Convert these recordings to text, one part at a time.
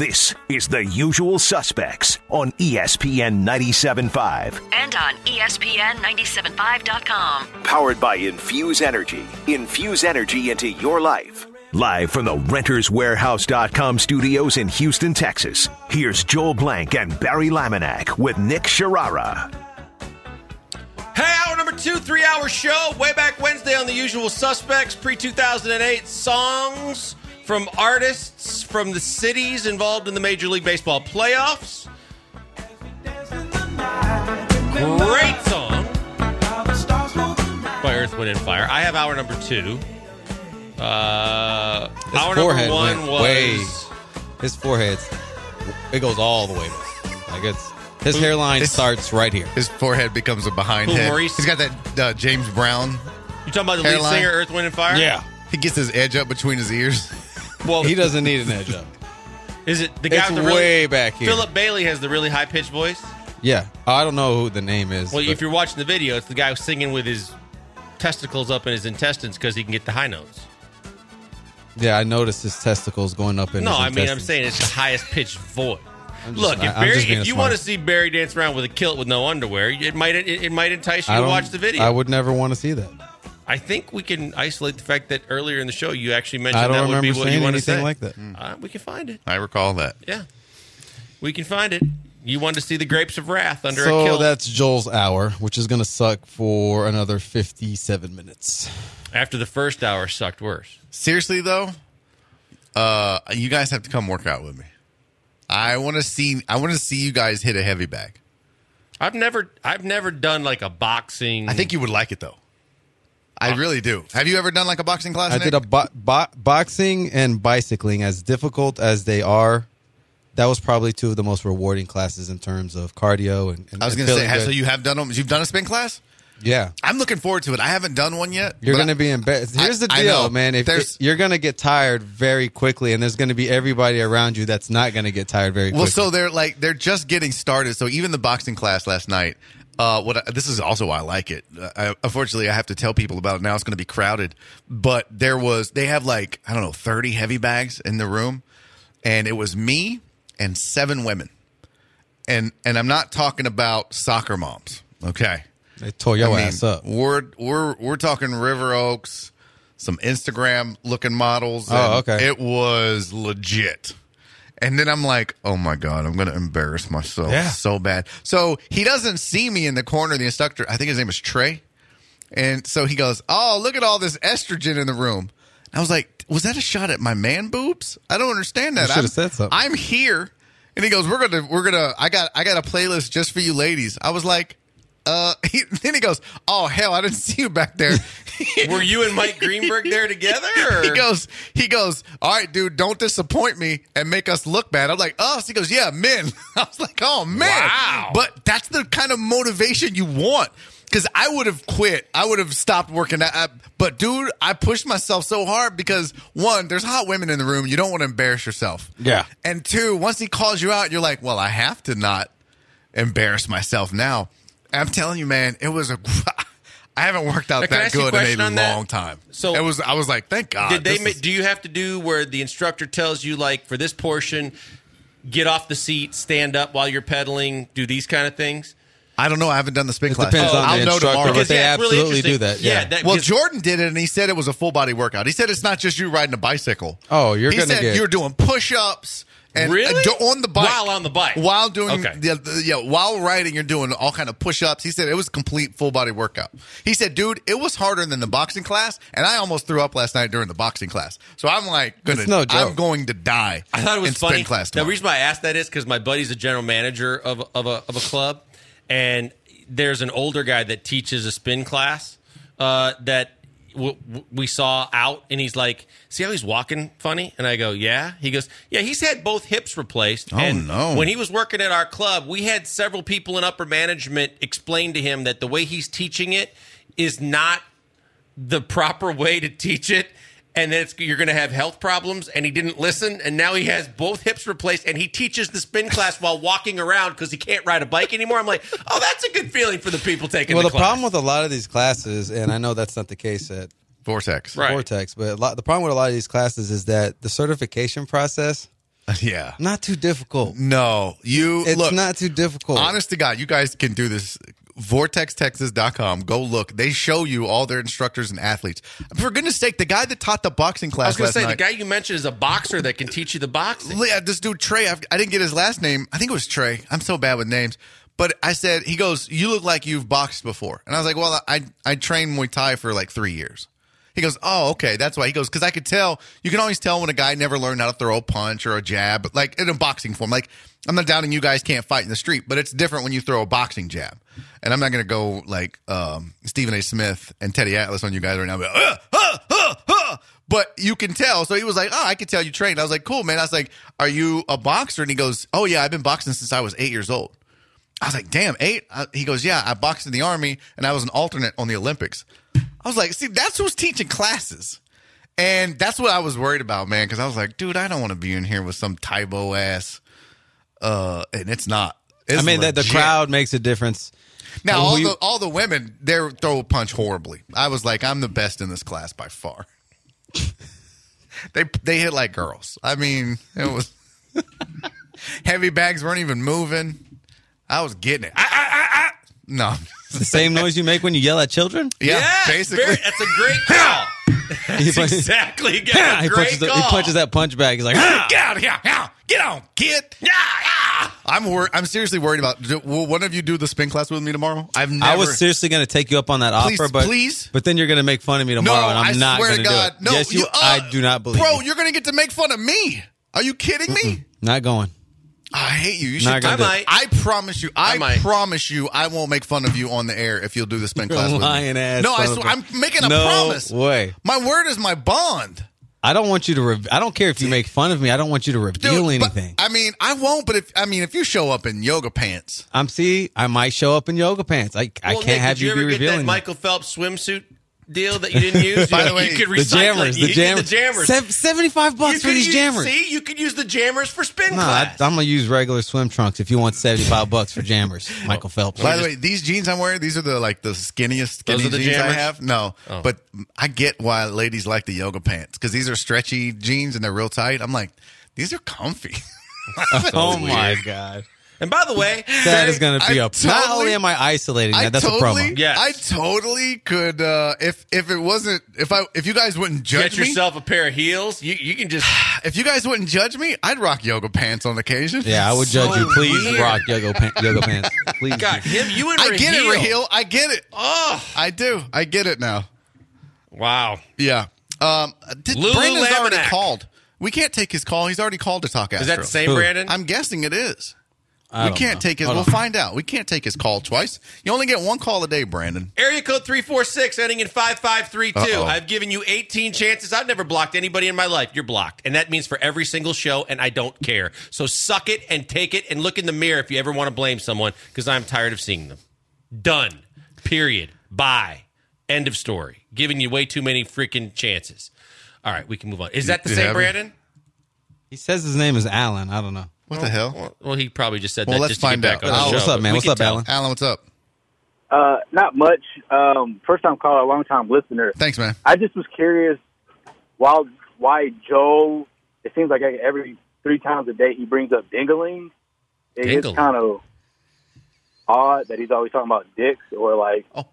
This is The Usual Suspects on ESPN 97.5. And on ESPN975.com. Powered by Infuse Energy. Infuse energy into your life. Live from the RentersWarehouse.com studios in Houston, Texas. Here's Joel Blank and Barry Laminack with Nick Sharara. Hey, hour number 2, 3-hour show. Way back Wednesday on The Usual Suspects. Pre-2008 songs from artists from the cities involved in the Major League Baseball playoffs. Great song by Earth, Wind & Fire. I have hour number 2. Hour number 1 was... His forehead, it goes all the way. Like his hairline starts right here. His forehead becomes a behind head. Maurice? He's got that James Brown. You talking about the hairline? lead singer, Earth, Wind & Fire? Yeah. He gets his edge up between his ears. Well, He doesn't need an edge up. is it the guy It's with the really... way back here. Philip Bailey has the really high-pitched voice? Yeah. I don't know who the name is. Well, but if you're watching the video, it's the guy who's singing with his testicles up in his intestines because he can get the high notes. yeah, I noticed his testicles going up in No, his I mean, I'm intestines. saying it's the highest pitched voice. I'm just- Look, I'm just being if you smart. want to see Barry dance around with a kilt with no underwear, it might entice you to watch the video. I would never want to see that. I think we can isolate the fact that earlier in the show you actually I mentioned don't that would be remember what you saying want to anything say. like that. We can find it. I recall that. Yeah, we can find it. You wanted to see the grapes of wrath under a So kilt. that's Joel's hour, which is going to suck for another 57 minutes. After the first hour sucked worse. Seriously, though, you guys have to come work out with me. I want to see you guys hit a heavy bag. I've never done like a boxing. I think you would like it, though. I really do. Have you ever done like a boxing class, I Nick? did a boxing and bicycling. As difficult as they are, that was probably two of the most rewarding classes in terms of cardio. And I was going to say, feeling so good. you have done them? You've done a spin class? Yeah. I'm looking forward to it. I haven't done one yet. You're but going to be embarrassed. Here's the I deal, know. man. You're going to get tired very quickly, and there's going to be everybody around you that's not going to get tired very quickly. Well, so they're just getting started. So even the boxing class last night, this is also why I like it. Unfortunately, I have to tell people about it now. It's going to be crowded, but they have 30 heavy bags in the room, and it was me and 7 women, and I'm not talking about soccer moms. Okay, they tore your ass up. We're talking River Oaks, some Instagram looking models. Oh, okay. It was legit. And then I'm like, oh, my God, I'm going to embarrass myself so bad. So he doesn't see me in the corner. The instructor, I think his name is Trey. And so he goes, oh, look at all this estrogen in the room. I was like, was that a shot at my man boobs? I don't understand that. You should have said something. I'm here. And he goes, I got a playlist just for you ladies. I was like, then he goes, oh, hell, I didn't see you back there. Were you and Mike Greenberg there together? Or? He goes, all right, dude, don't disappoint me and make us look bad. I'm like, us? He goes, yeah, men. I was like, oh, man. Wow. But that's the kind of motivation you want. Because I would have quit. I would have stopped working out. But, dude, I pushed myself so hard because, 1, there's hot women in the room. You don't want to embarrass yourself. Yeah. And 2, once he calls you out, you're like, well, I have to not embarrass myself now. I'm telling you, man, it was I haven't worked out Can I that ask you a good in question a on that? long time. So I was like, thank God. Do you have to do where the instructor tells you, like, for this portion, get off the seat, stand up while you're pedaling, do these kind of things? I don't know. I haven't done the spin It class. depends on I'll the know instructor, tomorrow. but they it's really absolutely do interesting. that. Yeah. Well, Jordan did it, and he said it was a full body workout. He said it's not just you riding a bicycle. Oh, He said you're doing push-ups. And Really? On the bike. While on the bike. While doing Okay. while riding, you're doing all kind of push-ups. He said it was a complete full body workout. He said, dude, it was harder than the boxing class, and I almost threw up last night during the boxing class. So I'm like, It's no joke. I'm going to die. I thought it was in funny. Spin class The tomorrow. reason why I asked that is because my buddy's a general manager of a club, and there's an older guy that teaches a spin class that we saw out, and he's like, see how he's walking funny? And I go, yeah. He goes, yeah, he's had both hips replaced. Oh, and no. when he was working at our club, we had several people in upper management explain to him that the way he's teaching it is not the proper way to teach it, and then you're going to have health problems, and he didn't listen, and now he has both hips replaced, and he teaches the spin class while walking around because he can't ride a bike anymore. I'm like, oh, that's a good feeling for the people taking Well, the the class. problem with a lot of these classes, and I know that's not the case at Vortex. Right. Vortex, but the problem with a lot of these classes is that the certification process Yeah. Not too difficult. No. It's not too difficult. Honest to God, you guys can do this. VortexTexas.com. Go look. They show you all their instructors and athletes. For goodness sake, the guy that taught the boxing class I was going to say, night, the guy you mentioned is a boxer that can teach you the boxing. Yeah, this dude, Trey, I didn't get his last name. I think it was Trey. I'm so bad with names. But I said, he goes, you look like you've boxed before. And I was like, well, I trained Muay Thai for like 3 years. He goes, oh, okay, that's why. He goes, because I could tell, you can always tell when a guy never learned how to throw a punch or a jab, like in a boxing form. Like, I'm not doubting you guys can't fight in the street, but it's different when you throw a boxing jab. And I'm not going to go like Stephen A. Smith and Teddy Atlas on you guys right now. But you can tell. So he was like, oh, I could tell you trained. I was like, cool, man. I was like, are you a boxer? And he goes, oh, yeah, I've been boxing since I was 8 years old. I was like, damn, 8? He goes, yeah, I boxed in the Army, and I was an alternate on the Olympics. I was like, see, that's who's teaching classes. And that's what I was worried about, man, because I was like, dude, I don't want to be in here with some Tybo ass. And it's not. It's the crowd makes a difference. Now, all the women, they throw a punch horribly. I was like, I'm the best in this class by far. They hit like girls. I mean, it was heavy bags weren't even moving. I was getting it. No. The same noise you make when you yell at children? Yeah, basically. That's a great call. That's exactly a great call. He punches that punch bag. He's like, get out of here. Get on, kid. I'm seriously worried about, will one of you do the spin class with me tomorrow? I was seriously going to take you up on that offer, but then you're going to make fun of me tomorrow, and I'm not going to do it. No, yes, I do not believe Bro, you're going to get to make fun of me. Are you kidding me? Not going. I hate you. You should. I promise you. I promise you. I won't make fun of you on the air if you'll do the spin class with me. Ass no, I'm making a promise. No way. My word is my bond. I don't want you to. I don't care if you make fun of me. I don't want you to reveal anything. I mean, I won't. But if you show up in yoga pants, I might show up in yoga pants. I can't have you be revealing. Did you ever get that Michael Phelps swimsuit deal that you didn't use? By the way, you could recycle the jammers. $75 for these jammers. See, you could use the jammers for spin class. I'm gonna use regular swim trunks if you want $75 for jammers. Michael Phelps. By the way, these jeans I'm wearing, these are the skinniest jeans jammers? I have. No, but I get why ladies like the yoga pants because these are stretchy jeans and they're real tight. I'm like, these are comfy. Oh my God. And by the way, that is going to be not only am I isolating that, that's a promo. Yes. I totally could if it wasn't if you guys wouldn't judge me. Get yourself a pair of heels. You can just if you guys wouldn't judge me, I'd rock yoga pants on occasion. Yeah, I would judge you. Please rock yoga pants. Please. God, you and I get it, Raheel. I get it. Oh, I do. I get it now. Wow. Yeah. Brandon's already called. We can't take his call. He's already called to talk Astro. Is that the same Brandon? I'm guessing it is. We can't take his. We'll find out. We can't take his call twice. You only get one call a day, Brandon. Area code 346 ending in 5532. I've given you 18 chances. I've never blocked anybody in my life. You're blocked, and that means for every single show. And I don't care. So suck it and take it and look in the mirror if you ever want to blame someone because I'm tired of seeing them. Done. Period. Bye. End of story. Giving you way too many freaking chances. All right, we can move on. Is that the same Brandon? He says his name is Alan. I don't know. What the hell? Well, he probably just said that let's just to get find back out. on the show. What's up, man? What's up, Alan? Alan, what's up? Not much. First time caller, long time listener. Thanks, man. I just was curious why Joe, it seems like every 3 times a day he brings up dingling. It's kind of odd that he's always talking about dicks or like. Oh.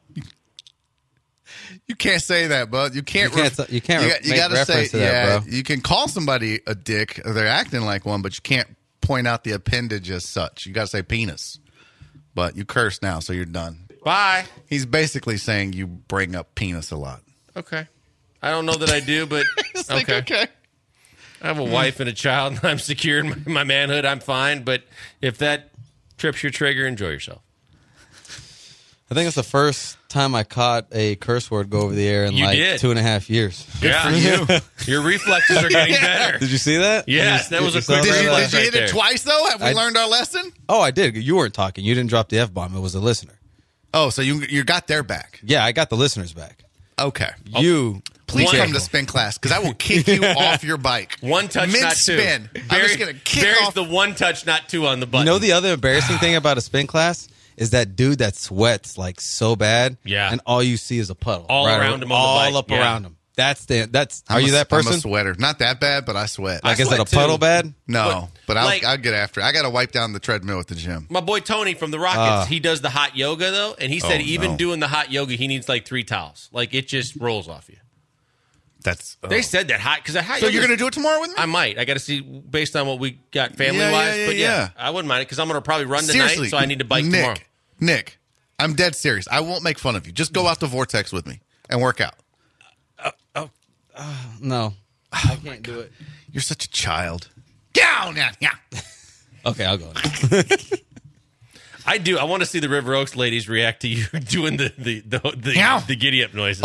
You can't say that, bud. You can't. You gotta say that, bro. You can call somebody a dick. Or they're acting like one, but you can't point out the appendage as such. You got to say penis. But you curse now, so you're done. Bye. He's basically saying you bring up penis a lot. Okay. I don't know that I do, but okay. I have a wife and a child, and I'm secure in my manhood. I'm fine. But if that trips your trigger, enjoy yourself. I think it's the first time I caught a curse word go over the air in 2.5 years. Good for you. Your reflexes are getting better. Did you see that? Yes, that was a quick reflex. Did you hit it twice, though? Have we learned our lesson? Oh, I did. You weren't talking. You didn't drop the F-bomb. It was a listener. Oh, so you got their back. Yeah, I got the listeners back. Okay. Please come to spin class, because I will kick you off your bike. One touch, not two. Mid-spin. I'm just going to kick off. the one touch, not two on the button. You know the other embarrassing thing about a spin class? Is that dude that sweats like so bad, and all you see is a puddle all around him, on the bike. Up around him. Are you that person? I'm a sweater. Not that bad, but I sweat. Like, is it a puddle bad? No, but I'll get after it. I got to wipe down the treadmill at the gym. My boy Tony from the Rockets, he does the hot yoga, though, and he said doing the hot yoga, he needs like 3 towels. Like, it just rolls off you. They said that hot, because that hot So yoga, you're going to do it tomorrow with me? I might. I got to see based on what we got family-wise. But yeah, I wouldn't mind it, because I'm going to probably run tonight, so I need to bike tomorrow. Nick, I'm dead serious. I won't make fun of you. Just go out to Vortex with me and work out. No. I can't do it. You're such a child. Down, yeah. Okay, I'll go. I do. I want to see the River Oaks ladies react to you doing the giddy up noises.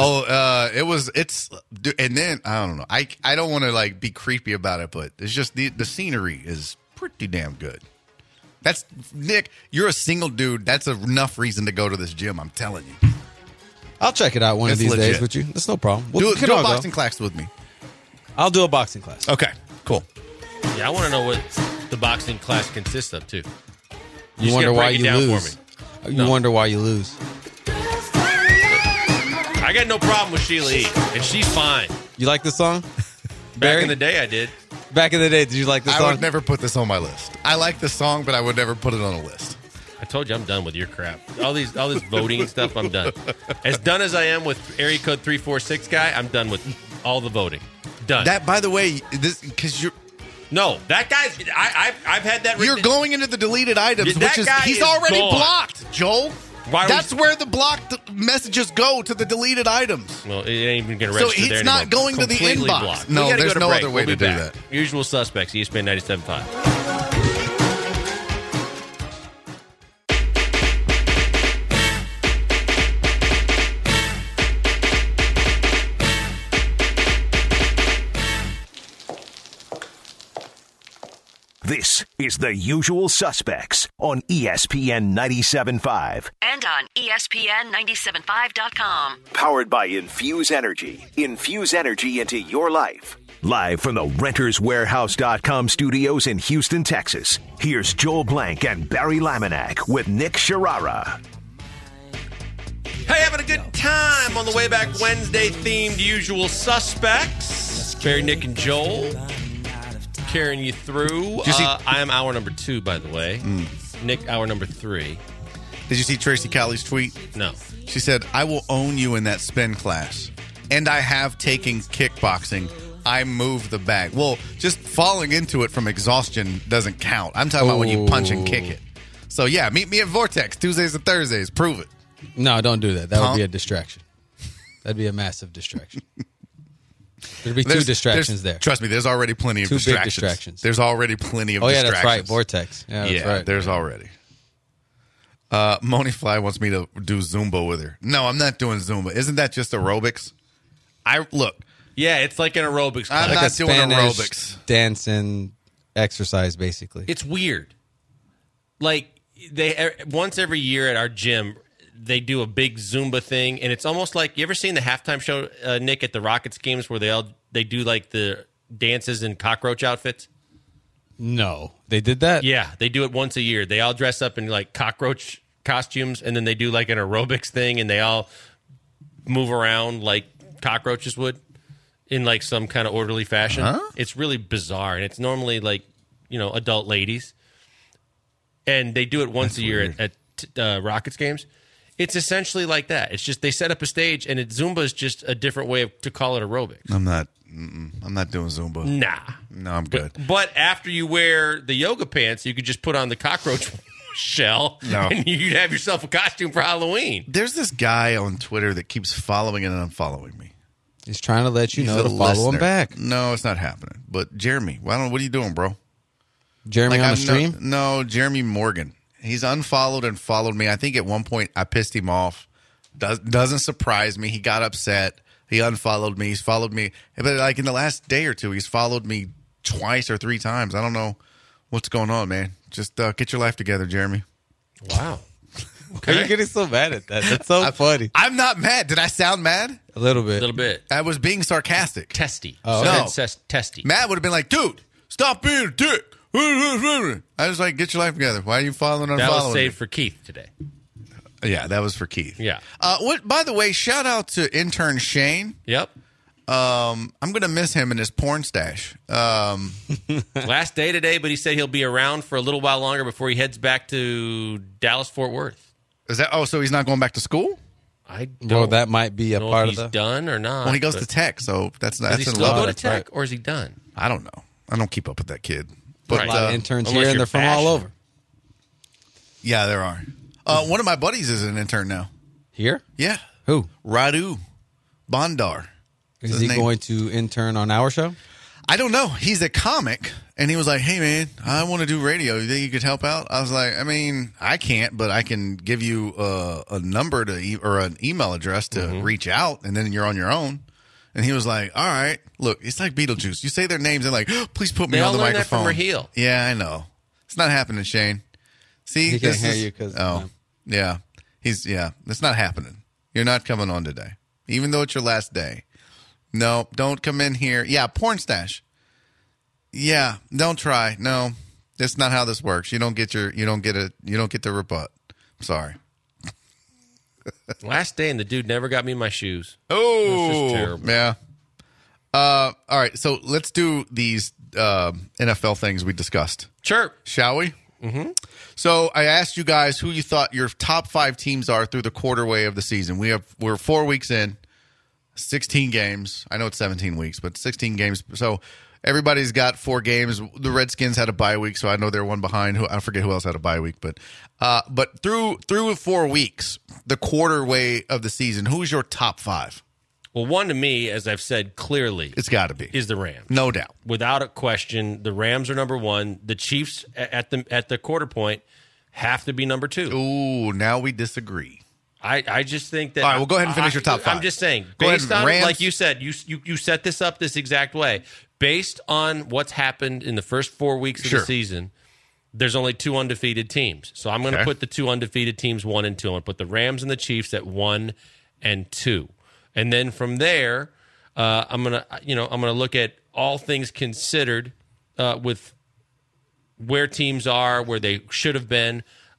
And then I don't know. I don't want to like be creepy about it, but it's just the scenery is pretty damn good. That's Nick. You're a single dude. That's enough reason to go to this gym. I'm telling you. I'll check it out one of these days with you. That's no problem. Do a boxing class with me. I'll do a boxing class. Okay, cool. Yeah, I want to know what the boxing class consists of, too. You wonder why you lose. You wonder why you lose. I got no problem with Sheila E., and she's fine. You like this song? Back in the day, I did. Back in the day, did you like this song? I would never put this on my list. I like the song, but I would never put it on a list. I told you I'm done with your crap. All this voting stuff, I'm done. As done as I am with area code 346 guy, I'm done with all the voting. Done. That, by the way, because you're. No, that guy's. I've had that. You're going into the deleted items, which is he's already blocked, Joel. That's where the blocked messages go, to the deleted items. Well, it ain't even going to register there anymore. So it's not going to the inbox. Blocked. No, there's no other way to do that. Usual suspects, ESPN 97.5. This is The Usual Suspects on ESPN 97.5. And on ESPN975.com. Powered by Infuse Energy. Infuse energy into your life. Live from the RentersWarehouse.com studios in Houston, Texas. Here's Joel Blank and Barry Laminack with Nick Sharara. Hey, having a good time on the Way Back Wednesday themed Usual Suspects. Barry, Nick, and Joel. Carrying you through. I am hour number 2, by the way. Nick, hour number 3. Did you see Tracy Cowley's tweet? No. She said, I will own you in that spin class. And I have taken kickboxing. I moved the bag. Well, just falling into it from exhaustion doesn't count. I'm talking about when you punch and kick it. So, yeah, meet me at Vortex Tuesdays and Thursdays. Prove it. No, don't do that. That would be a distraction. That'd be a massive distraction. There'd be 2 distractions there. Trust me, there's already plenty of distractions. Big distractions. There's already plenty of distractions. Oh, yeah, that's right. Vortex. Yeah, that's right. There's already. Moni Fly wants me to do Zumba with her. No, I'm not doing Zumba. Isn't that just aerobics? Yeah, it's like an aerobics class. I'm like not doing Spanish aerobics. Dancing exercise, basically. It's weird. Like, they once every year at our gym, they do a big Zumba thing, and it's almost like, you ever seen the halftime show, Nick, at the Rockets games where they do like the dances in cockroach outfits? No, they did that? Yeah, they do it once a year. They all dress up in like cockroach costumes, and then they do like an aerobics thing, and they all move around like cockroaches would in like some kind of orderly fashion. Huh? It's really bizarre, and it's normally like, adult ladies, and they do it once a year at Rockets games. It's essentially like that. It's just they set up a stage, and Zumba is just a different way to call it aerobics. I'm not doing Zumba. Nah. No, I'm good. But after you wear the yoga pants, you could just put on the cockroach shell, and you'd have yourself a costume for Halloween. There's this guy on Twitter that keeps following and unfollowing me. He's trying to let you know to follow him back. No, it's not happening. But Jeremy, what are you doing, bro? Jeremy on the stream? No, Jeremy Morgan. He's unfollowed and followed me. I think at one point I pissed him off. Doesn't surprise me. He got upset. He unfollowed me. He's followed me. But like in the last day or 2, he's followed me twice or 3 times. I don't know what's going on, man. Just get your life together, Jeremy. Wow. Okay. Are you getting so mad at that? That's so funny. I'm not mad. Did I sound mad? A little bit. A little bit. I was being sarcastic. Testy. Oh, no. Testy. Matt would have been like, dude, stop being a dick. I was like, get your life together. Why are you following and unfollowing? That was saved for Keith today. Yeah, that was for Keith. Yeah. By the way, shout out to intern Shane. Yep. I'm going to miss him in his porn stash. Last day today, but he said he'll be around for a little while longer before he heads back to Dallas-Fort Worth. Is that? Oh, so he's not going back to school? I don't Well, that might be a know part if of he's done or not. Well, he goes to Tech, so that's Does he in still love. go to Tech, or is he done? I don't know. I don't keep up with that kid. But Right. A lot of interns unless here, and you're they're from all passionate. over. yeah, there are. One of my buddies is an intern now. Here? Yeah, Who? Radu Bandar. Is his he name. going to intern on our show? I don't know. He's a comic, and he was like, "Hey, man, I want to do radio. You think you could help out?" I was like, "I mean, I can't, but I can give you a number or an email address to reach out, and then you're on your own." And he was like, "All right, look, it's like Beetlejuice. You say their names, and like, please put me They on all the learned that microphone." from Raheel. Yeah, I know. It's not happening, Shane. See, He can't this hear is- you 'cause- oh, yeah, it's not happening. You're not coming on today, even though it's your last day. No, don't come in here. Yeah, porn stash. Yeah, don't try. No, that's not how this works. You don't get the rebut. Sorry. Last day, and the dude never got me my shoes. Oh, This is terrible. yeah. All right, so let's do these NFL things we discussed, Sure. shall we? Mm-hmm. So I asked you guys who you thought your top 5 teams are through the quarterway of the season. We're 4 weeks in, 16 games. I know it's 17 weeks, but 16 games. So everybody's got 4 games. The Redskins had a bye week, so I know they're one behind. I forget who else had a bye week, but through 4 weeks, the quarterway of the season, who's your top 5? Well, one to me, as I've said clearly, It's got to be, is the Rams. no doubt. Without a question, the Rams are number 1. The Chiefs at the quarter point have to be number 2. Ooh, now we disagree. I just think that. All right, well, go ahead and finish your top 5. I'm just saying, Go ahead, based on Rams. like you said, you set this up this exact way. Based on what's happened in the first 4 weeks of Sure. the season, there's only 2 undefeated teams. So I'm going to Okay. put the 2 undefeated teams 1 and 2. I'm going to put the Rams and the Chiefs at 1 and 2, and then from there, I'm gonna look at all things considered with where teams are, where they should have been.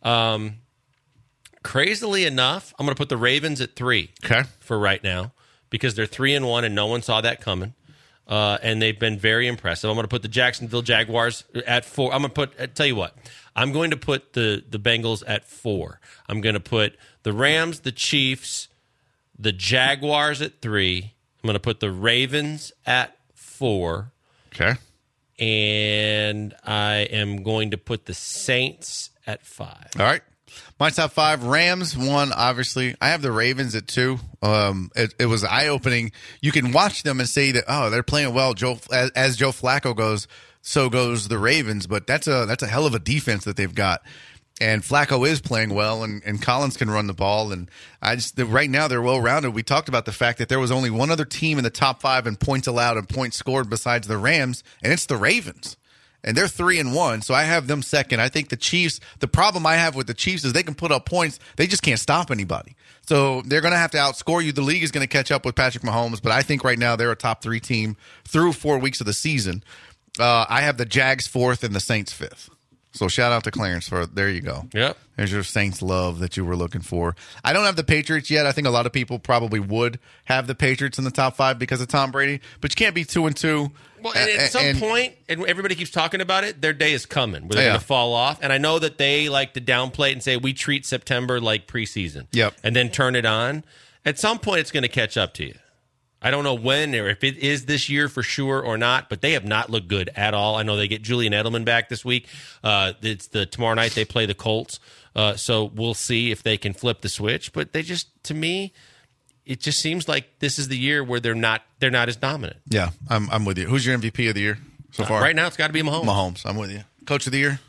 Crazily enough, I'm going to put the Ravens at 3 Okay. for right now because they're 3-1 and no one saw that coming. And they've been very impressive. I'm going to put the Jacksonville Jaguars at 4. I'm going to tell you what, I'm going to put the Bengals at 4. I'm going to put the Rams, the Chiefs, the Jaguars at 3. I'm going to put the Ravens at 4. Okay. And I am going to put the Saints at 5. All right. My top 5, Rams 1, obviously. I have the Ravens at 2. It was eye-opening. You can watch them and say that, oh, they're playing well. As Joe Flacco goes, so goes the Ravens. But that's a hell of a defense that they've got. And Flacco is playing well, and Collins can run the ball. And right now they're well-rounded. We talked about the fact that there was only one other team in the top 5 in points allowed and points scored besides the Rams, and it's the Ravens. And they're 3-1, so I have them second. I think the Chiefs, the problem I have with the Chiefs is they can put up points. They just can't stop anybody. So they're going to have to outscore you. The league is going to catch up with Patrick Mahomes, but I think right now they're a top 3 team through 4 weeks of the season. I have the Jags 4th and the Saints 5th. So shout out to Clarence for there you go. Yep. There's your Saints love that you were looking for. I don't have the Patriots yet. I think a lot of people probably would have the Patriots in the top 5 because of Tom Brady, but you can't be 2-2. Well, and at some point, and everybody keeps talking about it, their day is coming where they're going to fall off. And I know that they like to downplay it and say, we treat September like preseason. Yep. And then turn it on. At some point, it's going to catch up to you. I don't know when or if it is this year for sure or not, but they have not looked good at all. I know they get Julian Edelman back this week. It's tomorrow night they play the Colts. So we'll see if they can flip the switch. But they just, to me, it just seems like this is the year where they're not as dominant. Yeah, I'm with you. Who's your MVP of the year so far? Right now, it's got to be Mahomes. Mahomes. I'm with you. Coach of the year?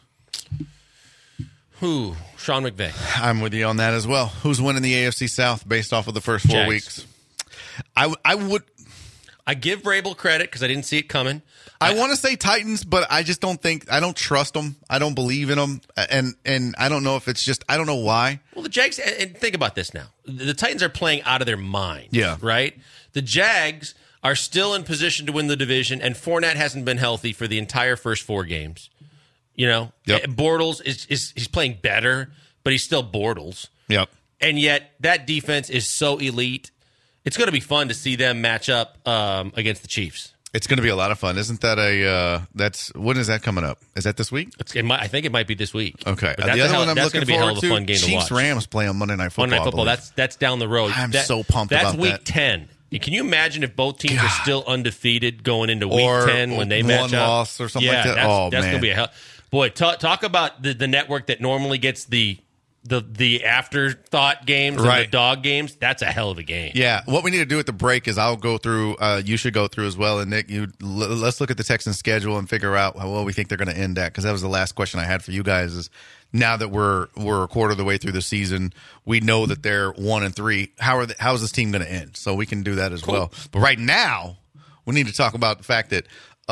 Who? Sean McVay. I'm with you on that as well. Who's winning the AFC South based off of the first 4 Jags. weeks? I give Vrabel credit because I didn't see it coming. I want to say Titans, but I just don't trust them. I don't believe in them. And I don't know if it's just, I don't know why. Well, the Jags, and think about this now. The Titans are playing out of their mind. Yeah. Right? The Jags are still in position to win the division, and Fournette hasn't been healthy for the entire first 4 games. You know? Yep. Bortles he's playing better, but he's still Bortles. Yep. And yet that defense is so elite. It's going to be fun to see them match up against the Chiefs. It's going to be a lot of fun. Isn't that when is that coming up? Is that this week? I think it might be this week. Okay. The other one I'm looking forward to, fun game Chiefs to watch. Rams play on Monday Night Football. Monday Night Football, that's down the road. I'm so pumped about that. That's week 10. Can you imagine if both teams are still undefeated going into week 10 when they match up? One loss or something like that? That's going to be a hell. Boy, talk about the network that normally gets the afterthought games and the dog games. That's a hell of a game. Yeah. What we need to do at the break is I'll go through. You should go through as well. And Nick, let's look at the Texans schedule and figure out how well we think they're going to end at. Because that was the last question I had for you guys. Is now that we're a quarter of the way through the season, we know that they're 1-3. How is this team going to end? So we can do that as well. But right now, we need to talk about the fact that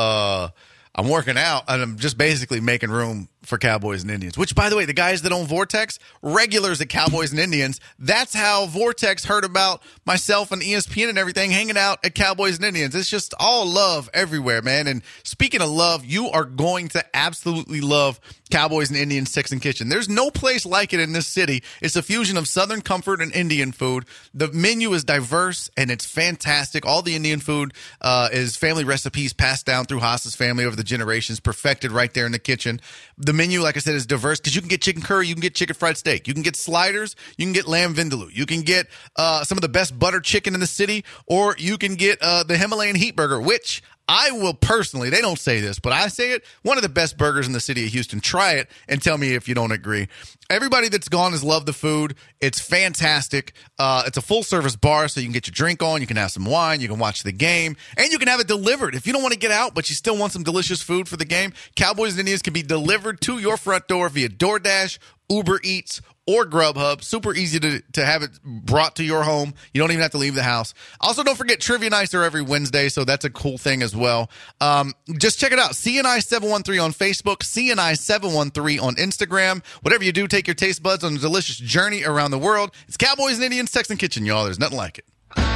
I'm working out and I'm just basically making room for Cowboys and Indians, which, by the way, the guys that own Vortex, regulars at Cowboys and Indians, that's how Vortex heard about myself and ESPN and everything, hanging out at Cowboys and Indians. It's just all love everywhere, man. And speaking of love, you are going to absolutely love Cowboys and Indians Texan Kitchen. There's no place like it in this city. It's a fusion of Southern comfort and Indian food. The menu is diverse and it's fantastic. All the Indian food is family recipes passed down through Haas's family over the generations, perfected right there in the kitchen. The menu, like I said, is diverse because you can get chicken curry, you can get chicken fried steak, you can get sliders, you can get lamb vindaloo, you can get some of the best butter chicken in the city, or you can get the Himalayan heat burger, which I will personally, they don't say this, but I say it, one of the best burgers in the city of Houston. Try it and tell me if you don't agree. Everybody that's gone has loved the food. It's fantastic. It's a full-service bar, so you can get your drink on, you can have some wine, you can watch the game, and you can have it delivered. If you don't want to get out, but you still want some delicious food for the game, Cowboys and Indians can be delivered to your front door via DoorDash, Uber Eats, or Grubhub. Super easy to have it brought to your home. You don't even have to leave the house. Also, don't forget Trivia Nights are every Wednesday, so that's a cool thing as well. Just check it out. CNI713 on Facebook, CNI713 on Instagram. Whatever you do, take your taste buds on a delicious journey around the world. It's Cowboys and Indians Texan Kitchen, y'all. There's nothing like it.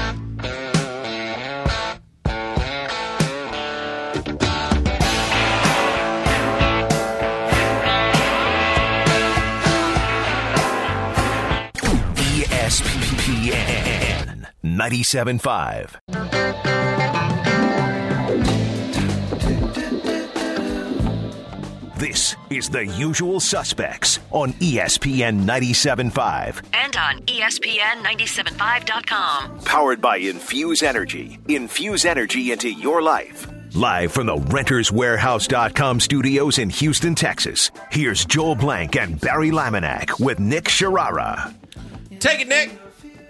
ESPN 97.5. This is The Usual Suspects on ESPN 97.5. And on ESPN975.com. Powered by Infuse Energy. Infuse energy into your life. Live from the RentersWarehouse.com studios in Houston, Texas. Here's Joel Blank and Barry Laminack with Nick Sharara. Take it, Nick.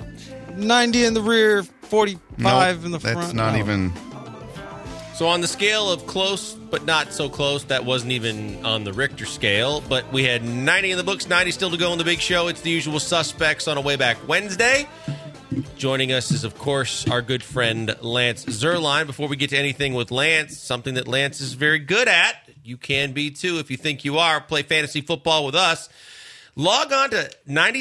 90 in the rear, 45 in the front. That's not even. So on the scale of close but not so close, that wasn't even on the Richter scale, but we had 90 in the books, 90 still to go in the big show. It's The Usual Suspects on a way back Wednesday. Joining us is, of course, our good friend Lance Zierlein. Before we get to anything with Lance, something that Lance is very good at, you can be too if you think you are, play fantasy football with us. Log on to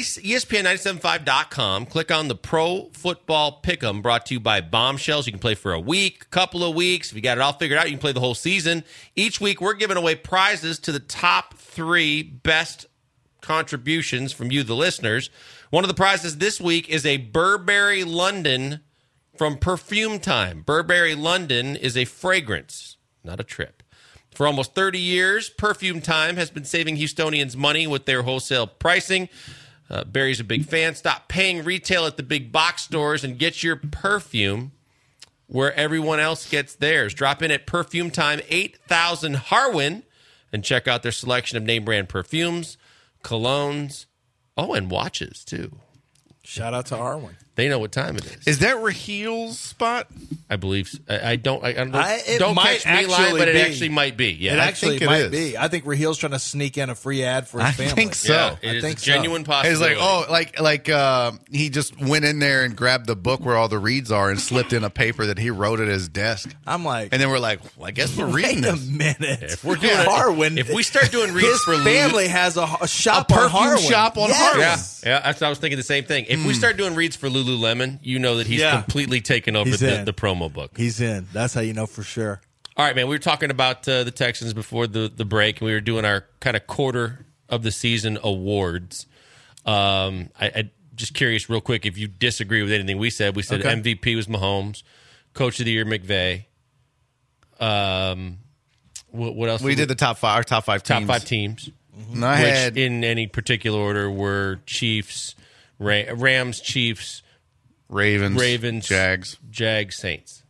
ESPN975.com. Click on the Pro Football Pick'em, brought to you by Bombshells. You can play for a week, a couple of weeks. If you got it all figured out, you can play the whole season. Each week, we're giving away prizes to the top 3 best contributions from you, the listeners. One of the prizes this week is a Burberry London from Perfume Time. Burberry London is a fragrance, not a trip. For almost 30 years, Perfume Time has been saving Houstonians money with their wholesale pricing. Barry's a big fan. Stop paying retail at the big box stores and get your perfume where everyone else gets theirs. Drop in at Perfume Time 8000 Harwin and check out their selection of name brand perfumes, colognes, and watches too. Shout out to Harwin. They know what time it is. Is that Rahil's spot? I believe. I don't catch me actually lying, but it be. actually might be. Yeah, It actually think it might is. be. I think Rahil's trying to sneak in a free ad for his family. I think so. Yeah, it I is think a genuine so. It's possibility. like he just went in there and grabbed the book where all the reads are and slipped in a paper that he wrote at his desk. I'm like, And then we're like, well, I guess we're reading wait a this. minute. If we're doing Harwin, if we start doing reads his for family has a shop A on perfume Harwin. shop on Harwin. Yeah, that's what I was thinking the same thing. If we start doing reads for Lululemon, you know that he's completely taken over He's in. the promo book. He's in. That's how you know for sure. All right, man. We were talking about the Texans before the break, and we were doing our kind of quarter of the season awards. I just curious, real quick, if you disagree with anything we said. We said Okay. MVP was Mahomes, Coach of the Year McVay. What else? We did the top five teams. top 5 teams, And I which had in any particular order were Chiefs, Rams, Chiefs, Ravens, Jags, Saints.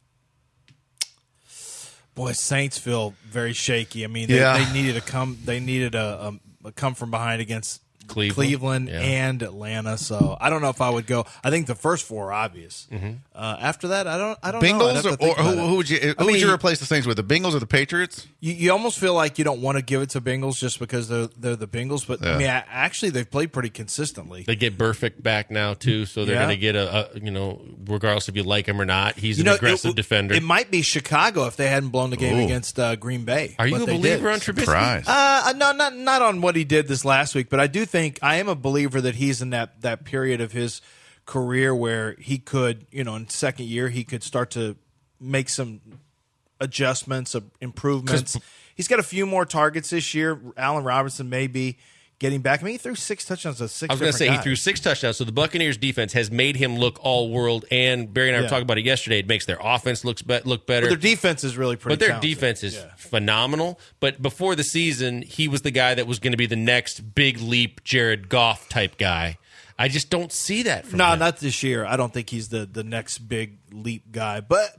Boy, Saints feel very shaky. I mean, Yeah. they needed to come. They needed a come from behind against Cleveland. Yeah. and Atlanta. So I don't know if I would go. I think the first 4 are obvious. After that, I don't know. I'd have Bengals, to or think about it. who would you I mean, replace the Saints with? The Bengals or the Patriots? You almost feel like you don't want to give it to Bengals just because they're the Bengals, but I mean, actually, they've played pretty consistently. They get Burfict back now too, so they're Yeah. going to get regardless if you like him or not, he's an aggressive defender. It might be Chicago if they hadn't blown the game against Green Bay. Are you but a they believer did. on Trubisky? Surprise. No, not on what he did this last week, but I do think I am a believer that he's in that period of his career where he could, in second year, he could start to make some adjustments, improvements. He's got a few more targets this year. Allen Robinson may be getting back. I mean, he threw 6 touchdowns to 6 I was going to say guys. he threw 6 touchdowns, so the Buccaneers defense has made him look all world. And Barry and I were talking about it yesterday. It makes their offense look better. But their defense is really pretty. But their talented. defense is phenomenal. But before the season, he was the guy that was going to be the next big leap Jared Goff type guy. I just don't see that from him. not this year. I don't think he's the next big leap guy. But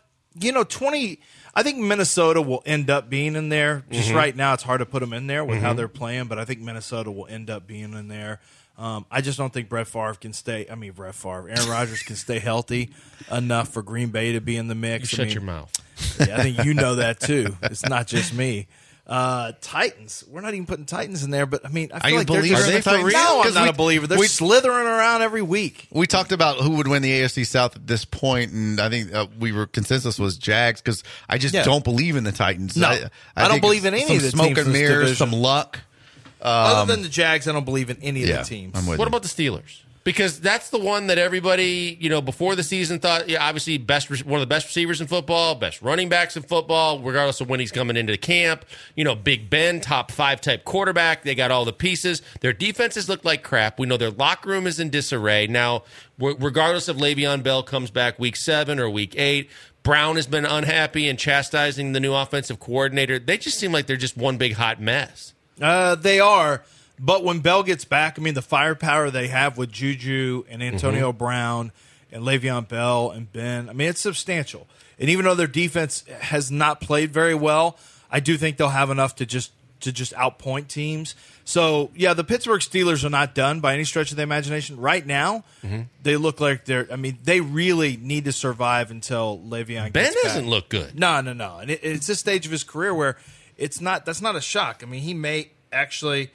20. I think Minnesota will end up being in there. Just right now, it's hard to put them in there with how they're playing. But I think Minnesota will end up being in there. I just don't think Brett Favre can stay. I mean, Aaron Rodgers can stay healthy enough for Green Bay to be in the mix. Shut your mouth. Yeah, I think you know that too. It's not just me. Titans. We're not even putting Titans in there, but I mean, I feel you like a believer they're in the just Titans? No, I'm 'Cause not a believer. They're slithering around every week. We talked about who would win the AFC South at this point, and I think consensus was Jags because I just don't believe in the Titans. No, I don't think believe in it's any of some the smoke teams and in this mirrors, division. some luck. Other than the Jags, I don't believe in any of the teams. I'm with What you. about the Steelers? Because that's the one that everybody, before the season thought, obviously one of the best receivers in football, best running backs in football, regardless of when he's coming into the camp. Big Ben, top 5 type quarterback. They got all the pieces. Their defenses look like crap. We know their locker room is in disarray. Now, regardless if Le'Veon Bell comes back week 7 or week 8, Brown has been unhappy and chastising the new offensive coordinator. They just seem like they're just one big hot mess. They are. But when Bell gets back, I mean, the firepower they have with Juju and Antonio Brown and Le'Veon Bell and Ben, I mean, it's substantial. And even though their defense has not played very well, I do think they'll have enough to just outpoint teams. So, yeah, the Pittsburgh Steelers are not done by any stretch of the imagination. Right now, they look like they really need to survive until Le'Veon Ben gets back. doesn't look good. No. And it's this stage of his career where that's not a shock. I mean, he may actually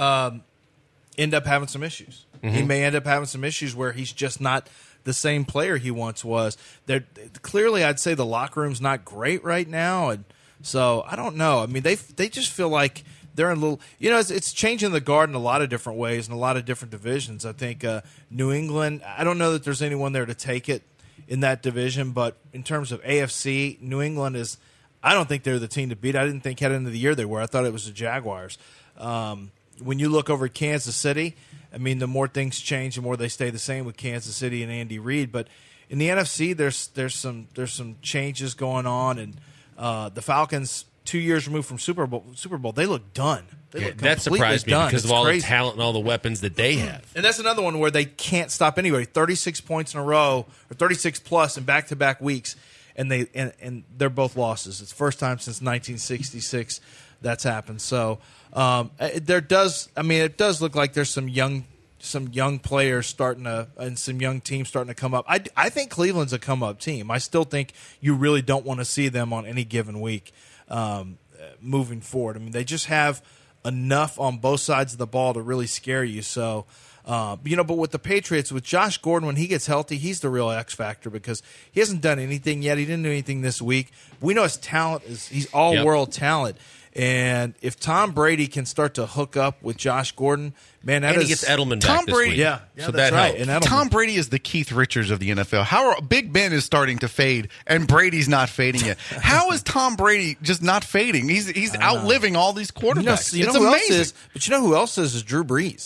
end up having some issues. He may end up having some issues where he's just not the same player he once was. Clearly, I'd say the locker room's not great right now, and so I don't know. I mean, they just feel like they're in a little. It's changing the guard in a lot of different ways in a lot of different divisions. I think New England. I don't know that there's anyone there to take it in that division, but in terms of AFC, New England is. I don't think they're the team to beat. I didn't think heading into the year they were. I thought it was the Jaguars. When you look over at Kansas City, I mean, the more things change, the more they stay the same with Kansas City and Andy Reid. But in the NFC, there's some changes going on, and the Falcons, 2 years removed from Super Bowl, they look done. They look That completely surprised me done. because It's of all crazy. the talent and all the weapons that they have. And that's another one where they can't stop anybody. 36 points in a row, or 36 plus in back-to-back weeks, and they're both losses. It's the first time since 1966 that's happened. So it does look like there's some young players starting to, and some young teams starting to come up. I think Cleveland's a come-up team. I still think you really don't want to see them on any given week moving forward. I mean, they just have enough on both sides of the ball to really scare you. So, but with the Patriots, with Josh Gordon, when he gets healthy, he's the real X factor because he hasn't done anything yet. He didn't do anything this week. We know his talent he's all-world talent. And if Tom Brady can start to hook up with Josh Gordon, man, And he gets Edelman Tom back this Brady- week. Yeah, so that's that right. helps. And Edelman. Tom Brady is the Keith Richards of the NFL. Big Ben is starting to fade, and Brady's not fading yet. How is Tom Brady just not fading? He's outliving all these quarterbacks. You know it's who amazing. else is? But you know who else is Drew Brees.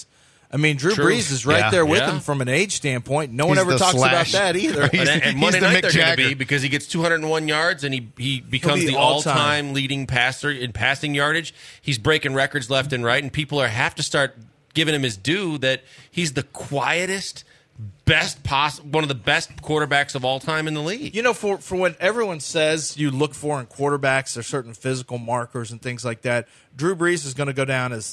I mean, Drew Brees is right there with him from an age standpoint. No one ever talks about that either. And Monday night they're going to be, because he gets 201 yards and he becomes the all-time leading passer in passing yardage. He's breaking records left and right, and people have to start giving him his due that he's the quietest, one of the best quarterbacks of all time in the league. You know, for what everyone says you look for in quarterbacks, there's certain physical markers and things like that. Drew Brees is going to go down as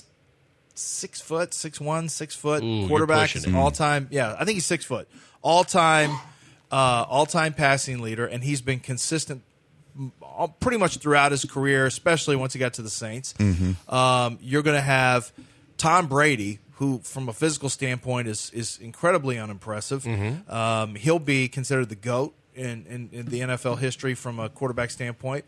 6 foot, 6'1", 6 foot quarterback, all time. Yeah, I think he's 6 foot, all time passing leader, and he's been consistent pretty much throughout his career, especially once he got to the Saints. Mm-hmm. You're going to have Tom Brady, who, from a physical standpoint, is incredibly unimpressive. Mm-hmm. He'll be considered the GOAT in the NFL history from a quarterback standpoint,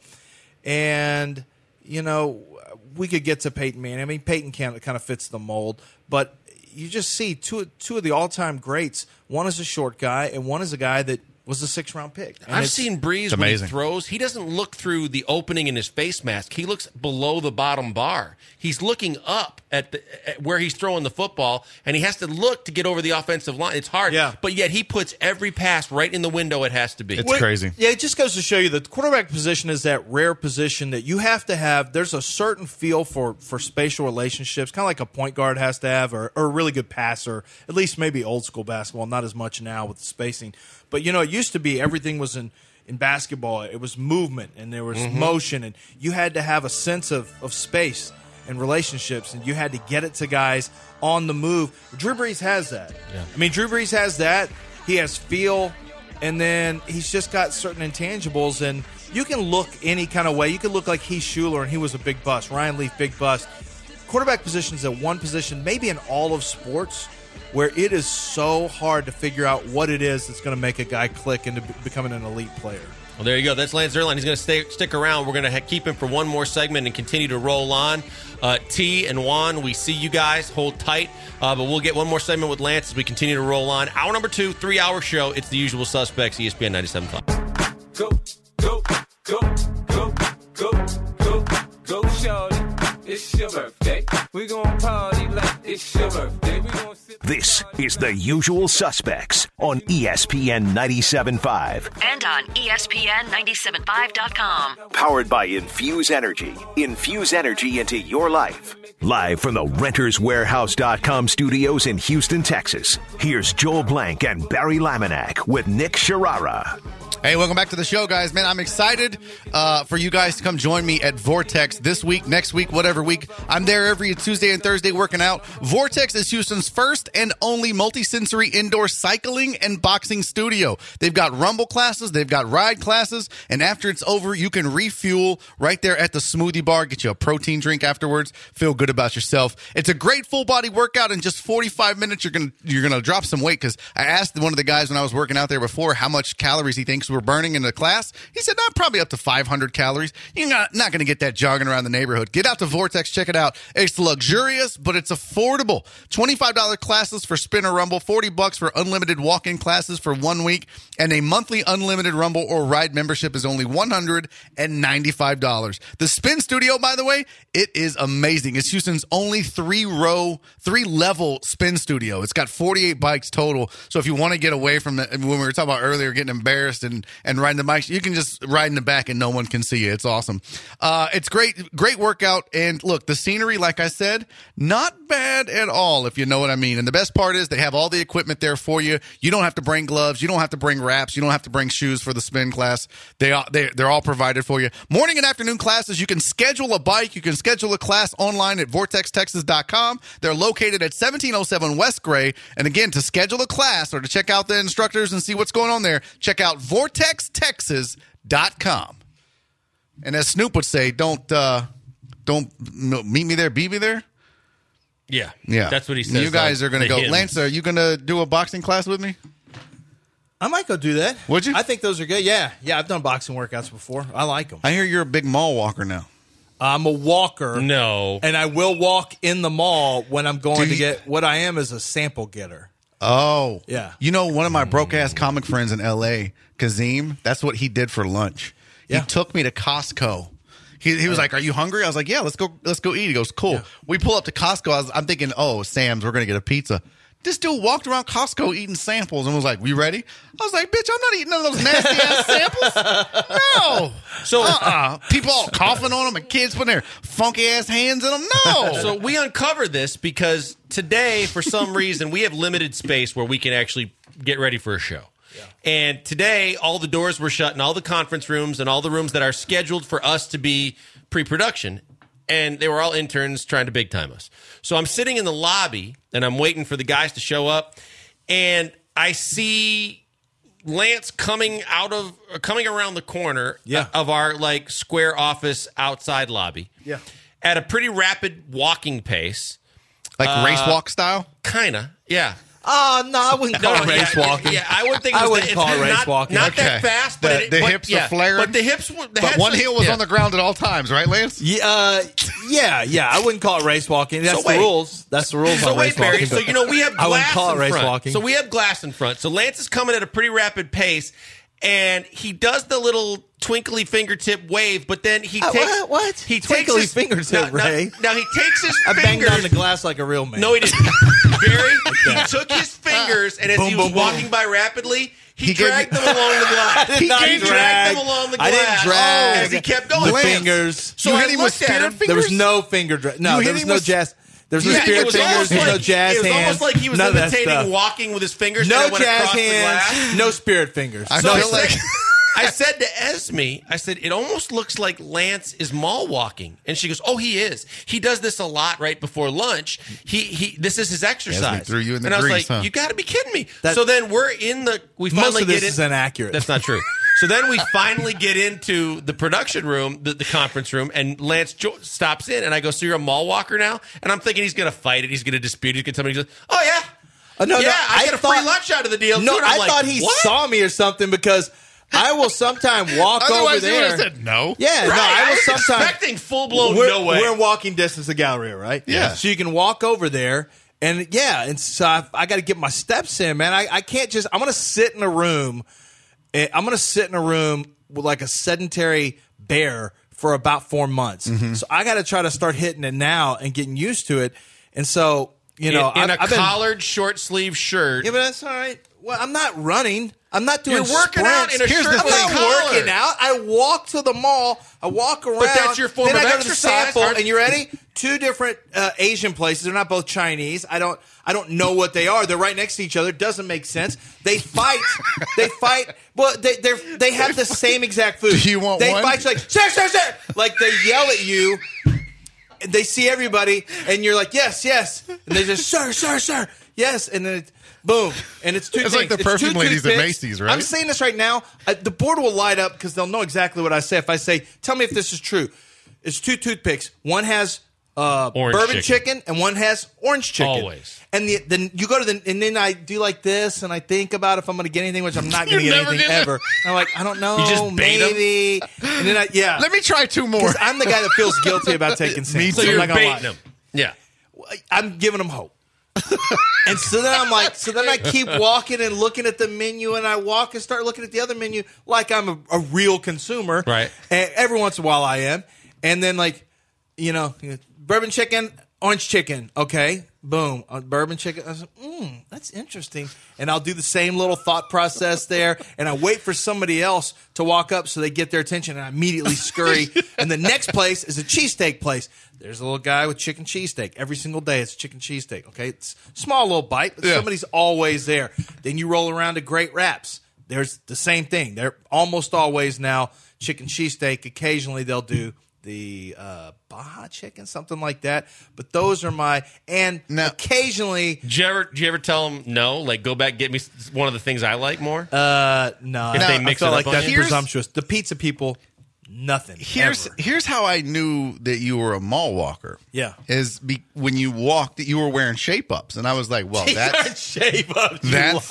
and you know, we could get to Peyton Manning. I mean, Peyton kind of fits the mold, but you just see two of the all-time greats. One is a short guy, and one is a guy that was a 6th-round pick. And I've seen Brees when he throws. He doesn't look through the opening in his face mask. He looks below the bottom bar. He's looking up at where he's throwing the football, and he has to look to get over the offensive line. It's hard, but yet he puts every pass right in the window it has to be. It's crazy. Yeah, it just goes to show you that the quarterback position is that rare position that you have to have. There's a certain feel for spatial relationships, kind of like a point guard has to have, or a really good passer, at least maybe old school basketball, not as much now with the spacing. But, you know, it used to be everything was in basketball. It was movement and there was motion, and you had to have a sense of space and relationships, and you had to get it to guys on the move. Drew Brees has that. Yeah. I mean, Drew Brees has that. He has feel, and then he's just got certain intangibles, and you can look any kind of way. You can look like Heath Shuler, and he was a big bust. Ryan Leaf, big bust. Quarterback position is at one position, maybe in all of sports, where it is so hard to figure out what it is that's going to make a guy click into becoming an elite player. Well, there you go. That's Lance Zierlein. He's going to stick around. We're going to keep him for one more segment and continue to roll on. T and Juan, we see you guys. Hold tight. But we'll get one more segment with Lance as we continue to roll on. Hour number 2, 3-hour show. It's The Usual Suspects, ESPN 97.5. Go, go, go, go, go, go, go, shorty. It's your birthday. We gon' party like it's your birthday. This is The Usual Suspects on ESPN 97.5. And on ESPN975.com. Powered by Infuse Energy. Infuse energy into your life. Live from the RentersWarehouse.com studios in Houston, Texas. Here's Joel Blank and Barry Laminack with Nick Sharara. Hey, welcome back to the show, guys. Man, I'm excited for you guys to come join me at Vortex this week, next week, whatever week. I'm there every Tuesday and Thursday working out. Vortex is Houston's first and only multi-sensory indoor cycling and boxing studio. They've got rumble classes, they've got ride classes, and after it's over, you can refuel right there at the smoothie bar, get you a protein drink afterwards, feel good about yourself. It's a great full-body workout. In just 45 minutes, you're gonna drop some weight, because I asked one of the guys when I was working out there before how much calories he thinks we're burning in the class. He said, probably up to 500 calories. You're not going to get that jogging around the neighborhood. Get out to Vortex, check it out. It's luxurious, but it's affordable. $25 classes for spin or rumble, $40 for unlimited walk-in classes for 1 week, and a monthly unlimited rumble or ride membership is only $195. The Spin Studio, by the way, it is amazing. It's Houston's only 3-level spin studio. It's got 48 bikes total. So if you want to get away from when we were talking about earlier, getting embarrassed and riding the bikes, you can just ride in the back and no one can see you. It's awesome. It's great workout. And look, the scenery, like I said, not bad at all, if you know what I mean. And the best part is they have all the equipment there for you. You don't have to bring gloves. You don't have to bring wraps. You don't have to bring shoes for the spin class. They're all provided for you. Morning and afternoon classes, you can schedule a bike. You can schedule a class online at vortextexas.com. They're located at 1707 West Gray. And again, to schedule a class or to check out the instructors and see what's going on there, check out vortextexas.com. And as Snoop would say, don't meet me there, beat me there. Yeah. That's what he says. You guys are going to go. Lance, are you going to do a boxing class with me? I might go do that. Would you? I think those are good. Yeah, I've done boxing workouts before. I like them. I hear you're a big mall walker now. I'm a walker. No. And I will walk in the mall when I'm going to get, what I am is a sample getter. Oh. Yeah. You know, one of my broke-ass comic friends in L.A., Kazim, that's what he did for lunch. Yeah. He took me to Costco. He was like, "Are you hungry?" I was like, "Yeah, let's go eat." He goes, "Cool." Yeah. We pull up to Costco. I'm thinking, "Oh, Sam's, we're gonna get a pizza." This dude walked around Costco eating samples and was like, "We ready?" I was like, "Bitch, I'm not eating none of those nasty ass samples." No. So people all coughing on them and kids putting their funky ass hands in them. No. So we uncovered this because today, for some reason, we have limited space where we can actually get ready for a show. Yeah. And today, all the doors were shut in all the conference rooms and all the rooms that are scheduled for us to be pre-production. And they were all interns trying to big time us. So I'm sitting in the lobby and I'm waiting for the guys to show up. And I see Lance coming around the corner of our like square office outside lobby. Yeah. At a pretty rapid walking pace. Like race walk style? Kinda. Yeah. Oh, no, I wouldn't call it race walking. Yeah, I would think it was I wouldn't call it race walking. Not that fast, but the hips are flaring. But the hips, but one heel was on the ground at all times, right, Lance? Yeah, I wouldn't call it race walking. That's the rules. That's the rules. So on race Barry. walking. So we have glass I wouldn't call it race front. walking. So we have glass in front. So Lance is coming at a pretty rapid pace, and he does the little twinkly fingertip wave, but then he takes what? He twinkly takes his fingertip, Ray. Now he takes his I banged fingers on the glass like a real man. No, he didn't. Barry, he took his fingers, and as he was walking by rapidly, he dragged them along the glass. He dragged them along the glass. I didn't drag. As he kept going. The fingers. So I looked at him. There was no finger drag. No, there was no jazz. There's no spirit fingers. There's no jazz hands. It was almost like he was imitating walking with his fingers. No and went jazz across the glass. hands. No spirit fingers. I said to Esme, it almost looks like Lance is mall walking. And she goes, oh, he is. He does this a lot right before lunch. This is his exercise. Esme threw you in the and I was grease, like, you got to be kidding me. So then we finally most of this get in. is inaccurate. That's not true. So then we finally get into the production room, the conference room, and Lance stops in. And I go, so you're a mall walker now? And I'm thinking he's going to fight it. He's going to dispute it. He's going to tell me, he goes, oh, yeah. I get a free lunch out of the deal. No, too. I thought he saw me or something because I will sometime walk over there. You would have said no. Yeah, right, no, I was expecting full blown no way. We're in walking distance of Galleria, right? Yeah. So you can walk over there, and so I got to get my steps in, man. I can't just. I'm gonna sit in a room. I'm gonna sit in a room with like a sedentary bear for about 4 months. Mm-hmm. So I got to try to start hitting it now and getting used to it. And so in a collared short sleeve shirt. Yeah, but that's all right. Well, I'm not running. I'm not doing You're working out in a shirt with a collar. I'm not working out. I walk to the mall. I walk around. But that's your form of exercise. Then I go to the sample, and you ready? 2 different Asian places. They're not both Chinese. I don't know what they are. They're right next to each other. It doesn't make sense. They fight. They fight. Well, they have the same exact food. Do you want they one? Fight like sir. Like they yell at you. They see everybody, and you're like yes, and they just sir, yes, and then. Boom. And it's 2 It's things. like the perfume ladies at toothpicks. Macy's, right? I'm saying this right now. The board will light up because they'll know exactly what I say. If I say, tell me if this is true. It's 2 toothpicks. One has bourbon chicken and one has orange chicken. Always. And then you go to and then I do like this and I think about if I'm going to get anything, which I'm not going to get anything ever. And I'm like, I don't know. You just bait maybe. And then Let me try 2 more. I'm the guy that feels guilty about taking Me samples. too. So you're baiting them. Yeah. I'm giving them hope. And so then I'm like, I keep walking and looking at the menu, and I walk and start looking at the other menu like I'm a real consumer. Right. And every once in a while I am. And then bourbon chicken, orange chicken. Okay. Boom. Bourbon chicken. I was like, that's interesting. And I'll do the same little thought process there. And I wait for somebody else to walk up so they get their attention, and I immediately scurry. And the next place is a cheesesteak place. There's a little guy with chicken cheesesteak. Every single day it's chicken cheesesteak. Okay. It's a small little bite, but somebody's always there. Then you roll around to Great Wraps. There's the same thing. They're almost always now chicken cheesesteak. Occasionally they'll do the Baja chicken, something like that. But those are occasionally. Do you ever tell them no? Like, go back, get me one of the things I like more? No. If they mix I feel it like up that's on you? presumptuous. The pizza people, nothing. Here's how I knew that you were a mall walker. Yeah. When you walked, you were wearing shape-ups. And I was like, well, that's... shape-ups.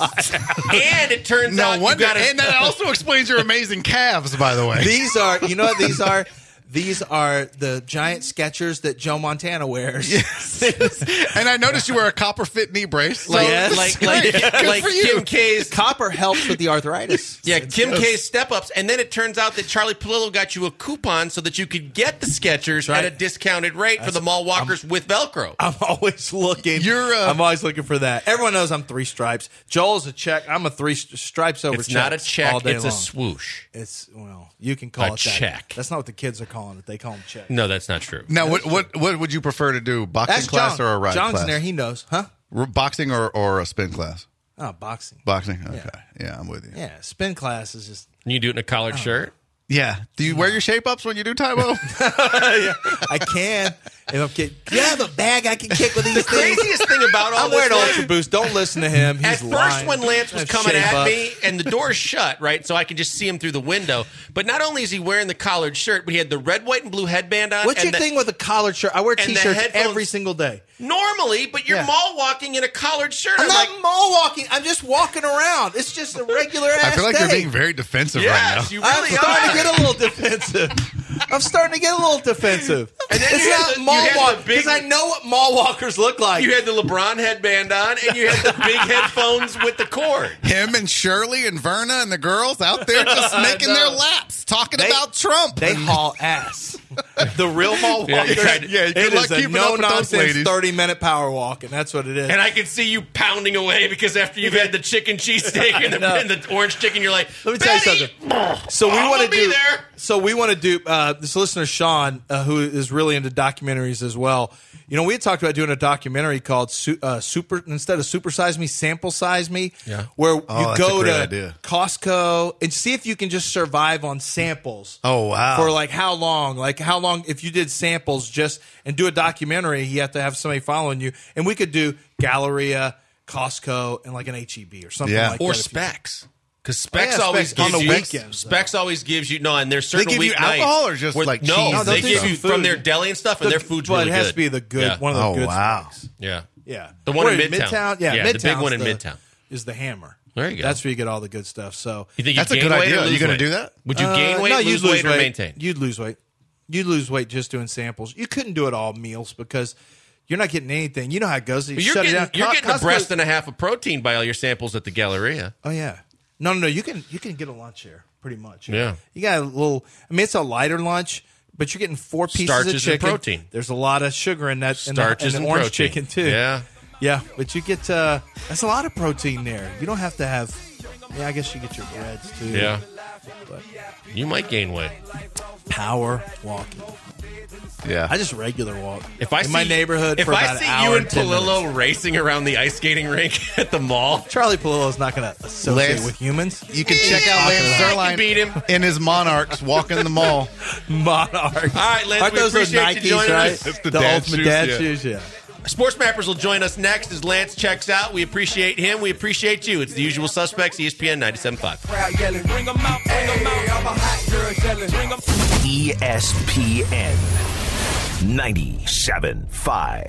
And it turns out and that also explains your amazing calves, by the way. These are, you know what these are? these are the giant Skechers that Joe Montana wears. Yes. And I noticed you wear a copper fit knee brace. So like Kim K's Copper helps with the arthritis. Yeah, Kim K's step-ups. And then it turns out that Charlie Palillo got you a coupon so that you could get the Skechers at a discounted rate for the mall walkers with Velcro. I'm always looking. I'm always looking for that. Everyone knows I'm 3 stripes. Joel's a check. I'm a 3 stripes over It's checks not a check, all day it's long. a swoosh. It's, well, you can call A it that. check. That's not what the kids are calling it. They call them checks. No, that's not true. Now, what would you prefer to do? Boxing Ask class John. or a ride John's class? in there. He knows. Huh? Boxing or a spin class? Oh, boxing. Boxing? Okay. Yeah, I'm with you. Yeah, spin class is just... You do it in a collared shirt? Yeah. Do you wear your shape-ups when you do Taibo? I can. If I'm kidding. Do you have a bag I can kick with these The things? craziest thing about all I'm wearing this, Ultra Boost. Don't listen to him. He's at first, lying. when Lance was Have coming shape at up. me and the door's shut, right, so I could just see him through the window. But not only is he wearing the collared shirt, but he had the red, white, and blue headband on. What's and your thing with a collared shirt? I wear and the T-shirts headphones- every single day. Normally, but you're Yeah. mall walking in a collared shirt. I'm I'm not mall walking. I'm just walking around. It's just a regular ass I feel like day. you're being very defensive right now. yes, you I'm really starting are. to get a little defensive. I'm starting to get a little defensive. And then it's you had not the- mall you had walk the big- because I know what mall walkers look like. You had the LeBron headband on, and you had the big headphones with the cord. Him and Shirley and Verna and the girls out there just making their laps, talking about Trump. They haul ass. The real mall walkers. Yeah, you tried- yeah, good it luck is a keeping up with those no-nonsense ladies. 30-minute power walk, and that's what it is. And I could see you pounding away because after you've had the chicken cheesesteak and, and the orange chicken, you're like, Let me tell you "Betty, something. So we I'm want to gonna be do. there." So we want to do. This listener Sean, who is really into documentaries as well. You know, we had talked about doing a documentary called Super instead of Super Size Me, Sample Size Me. Yeah. Where you that's go a great to idea. Costco and see if you can just survive on samples. Oh, wow. For like how long? Like how long? If you did samples just and do a documentary, you have to have somebody following you. And we could do Galleria, Costco, and like an HEB or something Yeah. like or that. Specs. Because Specs yeah, always Specs on gives the you weekends, Specs always gives you and there's certain give you weeknights alcohol or just, where- like, no, cheese No, they they'll give do you food. from their deli and stuff, and their food's but really it has good. to be the good Yeah. one of the Oh, good wow. Specs. Yeah. Yeah. The one Where, in Midtown. Yeah, Yeah, the big Midtown's one in Midtown. is the Hammer. There you go. That's where you get all the good stuff. So You think That's a gain good weight idea. or Are you lose gonna weight? do that? Would you gain weight, no, lose weight, or maintain? You'd lose weight. You'd lose weight just doing samples. You couldn't do it all meals because you're not getting anything. You know how it goes. You You're shut getting, it down. you're getting a Costco- breast and a half of protein by all your samples at the Galleria. Oh yeah. No. You can get a lunch here pretty much. Yeah. You got a little. I mean, it's a lighter lunch, but you're getting 4 pieces Starches of and chicken. protein. There's a lot of sugar in that. Starches in and the orange protein. chicken too. Yeah. Yeah, but you get that's a lot of protein there. You don't have to have. Yeah, I guess you get your breads too. Yeah. But You might gain weight. power walking. Yeah. I just regular walk. If I in see, my neighborhood if for I about see an hour you and and 10 Palillo minutes. racing around the ice skating rink at the mall, Charlie Palillo's not going to associate Lance, with humans. You can check out Lance I can Zerline beat him. in his Monarchs walking the mall. Monarchs. All right, Lance, Aren't we those appreciate you Nikes, joining right? us. It's the the dad ultimate shoes, dad yeah. shoes, yeah. Sports Mappers will join us next as Lance checks out. We appreciate him. We appreciate you. It's the usual suspects, ESPN 97.5. Crowd yelling, bring 'em out, bring 'em out. I'm a hot girl yelling, bring 'em ESPN 97.5.